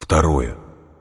Второе.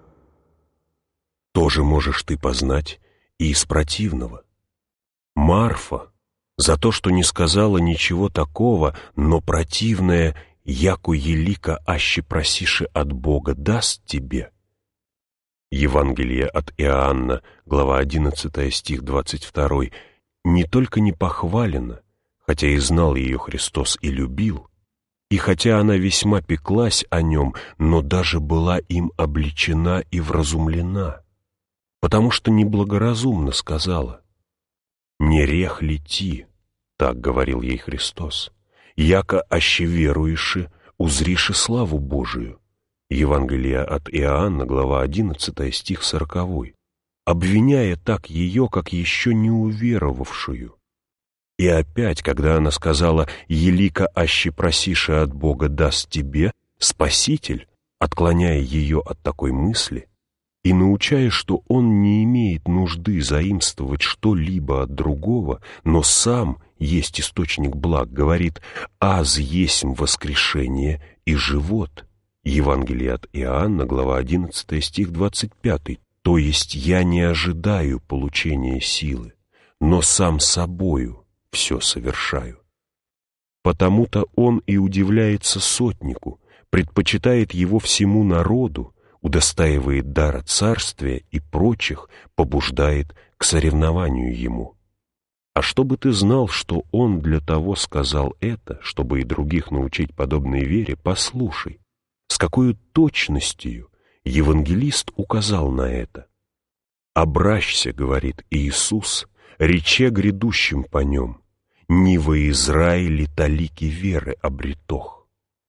Тоже можешь ты познать и из противного. Марфа за то, что не сказала ничего такого, но противное «яку елика аще просиши от Бога даст тебе». Евангелие от Иоанна, глава 11, стих 22, не только не похвалена, хотя и знал ее Христос и любил, и хотя она весьма пеклась о нем, но даже была им обличена и вразумлена, потому что неблагоразумно сказала: «Не рех ли ти?» — так говорил ей Христос. «Яко аще веруеши, узриши славу Божию». Евангелие от Иоанна, глава 11, стих 40, обвиняя так ее, как еще не уверовавшую. И опять, когда она сказала «Елика аще просиши от Бога даст тебе», Спаситель, отклоняя ее от такой мысли и научая, что он не имеет нужды заимствовать что-либо от другого, но сам есть источник благ, говорит: «Аз есмь воскрешение и живот». Евангелие от Иоанна, глава 11, стих 25, то есть я не ожидаю получения силы, но сам собою все совершаю. Потому-то он и удивляется сотнику, предпочитает его всему народу, удостаивает дара царствия и прочих, побуждает к соревнованию ему. А чтобы ты знал, что он для того сказал это, чтобы и других научить подобной вере, послушай, с какой точностью евангелист указал на это. «Обращься, — говорит Иисус, — рече грядущим по нем, не во Израиле талики веры обретох».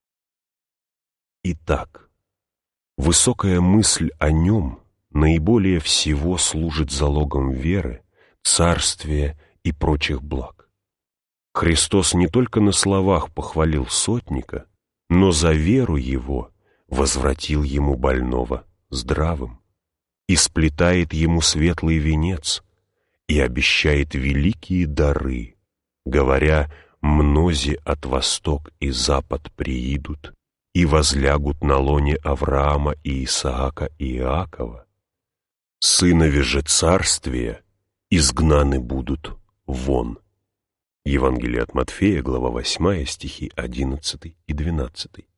Итак, высокая мысль о нем наиболее всего служит залогом веры, царствия и прочих благ. Христос не только на словах похвалил сотника, но за веру его возвратил ему больного здравым, и сплетает ему светлый венец, и обещает великие дары, говоря: «Мнози от восток и запад приидут, и возлягут на лоне Авраама и Исаака и Иакова. Сынови же царствия изгнаны будут вон». Евангелие от Матфея, глава 8, стихи 11 и 12.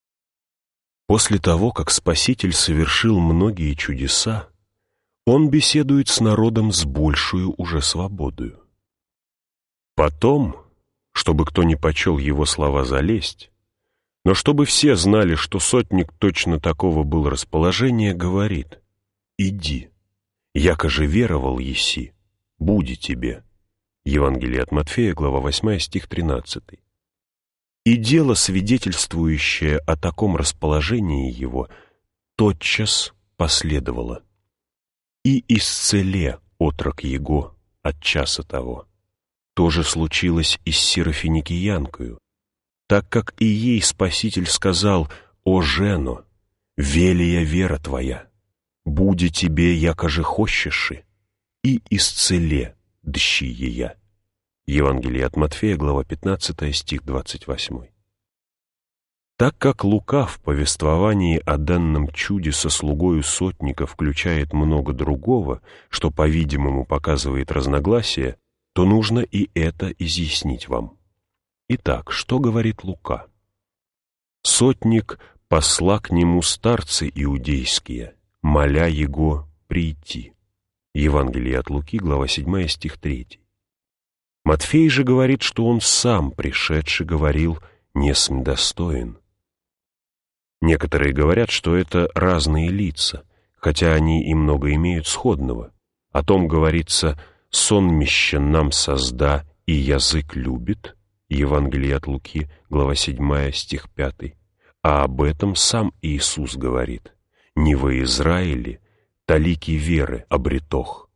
После того, как Спаситель совершил многие чудеса, он беседует с народом с большую уже свободою. Потом, чтобы кто не почел его слова за лесть, но чтобы все знали, что сотник точно такого был расположения, говорит: «Иди, яко же веровал еси, буди тебе». Евангелие от Матфея, глава 8, стих 13. И дело, свидетельствующее о таком расположении его, тотчас последовало. И исцеле отрок его от часа того. То же случилось и с сирофиникиянкою, так как и ей Спаситель сказал: «О жено, велия вера твоя, буди тебе, яко же хочеши, и исцеле дщи ея». Евангелие от Матфея, глава 15, стих 28. Так как Лука в повествовании о данном чуде со слугою сотника включает много другого, что, по-видимому, показывает разногласия, то нужно и это изъяснить вам. Итак, что говорит Лука? «Сотник посла к нему старцы иудейские, моля его прийти». Евангелие от Луки, глава 7, стих 3. Матфей же говорит, что он сам, пришедший, говорил: «Не см достоин». Некоторые говорят, что это разные лица, хотя они и много имеют сходного. О том говорится: «Сонмище нам созда, и язык любит». Евангелие от Луки, глава 7, стих 5. А об этом сам Иисус говорит: «Не во Израиле талики веры обретох».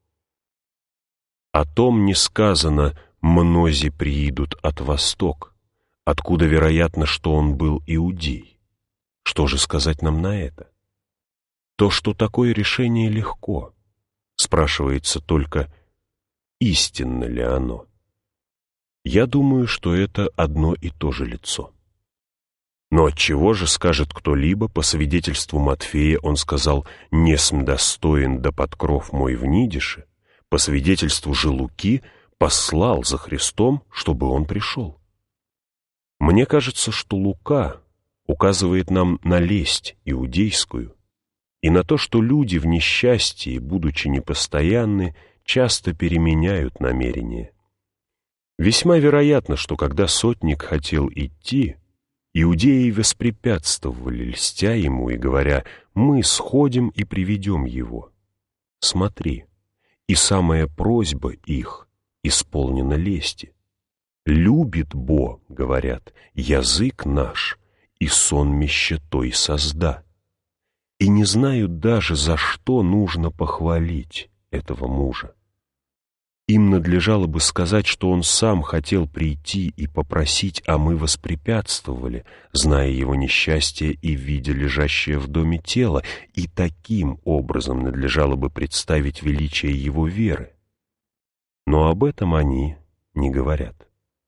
О том не сказано: «Мнози приидут от восток», откуда вероятно, что он был иудей. Что же сказать нам на это? То, что такое решение легко. Спрашивается только, истинно ли оно? Я думаю, что это одно и то же лицо. Но отчего же, скажет кто-либо, по свидетельству Матфея он сказал «несм достоин да под кров мой внидише», по свидетельству же Луки послал за Христом, чтобы он пришел. Мне кажется, что Лука указывает нам на лесть иудейскую и на то, что люди в несчастье, будучи непостоянны, часто переменяют намерения. Весьма вероятно, что когда сотник хотел идти, иудеи воспрепятствовали, льстя ему и говоря: «Мы сходим и приведем его». Смотри, и самая просьба их исполнена лести. «Любит Бо, — говорят, — язык наш, и сонмище той созда». И не знают даже, за что нужно похвалить этого мужа. Им надлежало бы сказать, что он сам хотел прийти и попросить, а мы воспрепятствовали, зная его несчастье и видя лежащее в доме тело, и таким образом надлежало бы представить величие его веры. Но об этом они не говорят.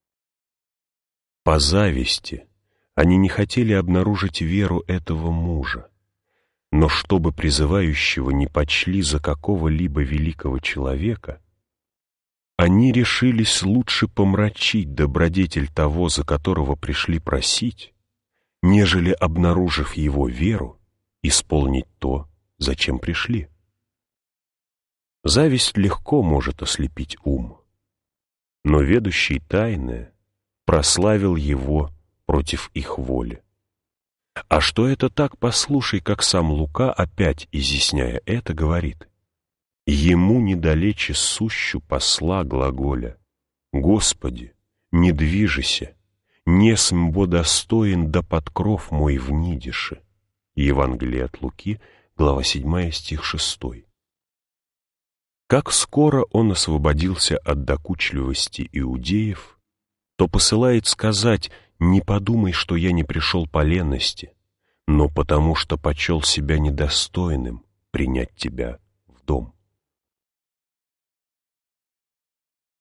По зависти они не хотели обнаружить веру этого мужа, но чтобы призывающего не почли за какого-либо великого человека, они решились лучше помрачить добродетель того, за которого пришли просить, нежели, обнаружив его веру, исполнить то, зачем пришли. Зависть легко может ослепить ум, но ведущий тайное прославил его против их воли. А что это так, послушай, как сам Лука, опять изъясняя это, говорит: «Ему недалече сущу посла глаголя: Господи, не движися, несм бо достоин да под кров мой внидише». Евангелие от Луки, глава 7, стих 6. Как скоро он освободился от докучливости иудеев, то посылает сказать: «Не подумай, что я не пришел по ленности, но потому что почел себя недостойным принять тебя в дом».